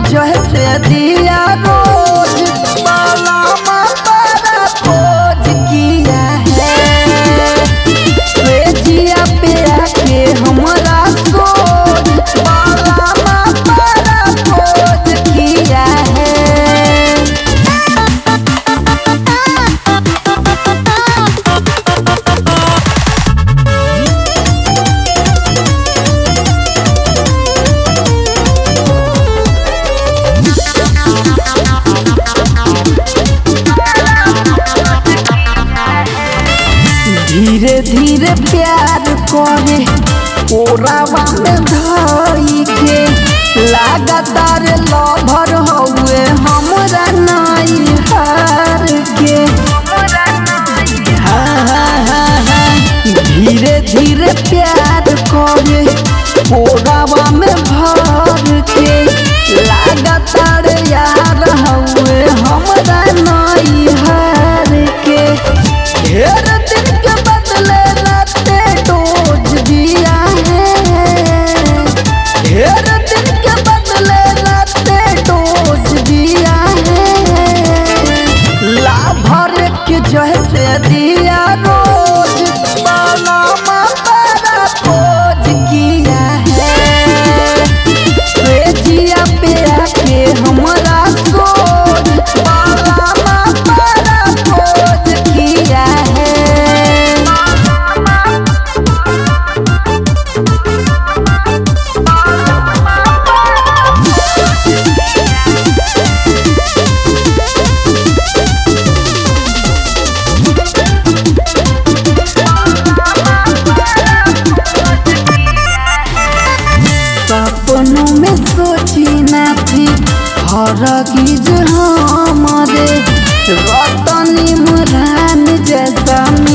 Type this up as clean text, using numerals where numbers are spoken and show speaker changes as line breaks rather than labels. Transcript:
जैसे दिया रोज बालामा पर खोज किया है जिया पे आके हमरा सोच बालामा पर खोज किया है। धीरे धीरे प्यार करे ओरावा में धई के लगातार लभर हुए हमरा नाई हार के। धीरे धीरे प्यार करे ओरावा में भर के लगातार यार हुए हमरा नाई हार के। ढेर दिन के बदले राते डोज दिया है ढेर दिन के बदले राते डोज दिया है लाभर के जैसे दिया रोज बालामा पर खोज किया है जिया पे आके हमरा सोच बालामा पर खोज किया है। सपनों में सोची ना थी हरगिज हमारे रतनी मुरान जैसा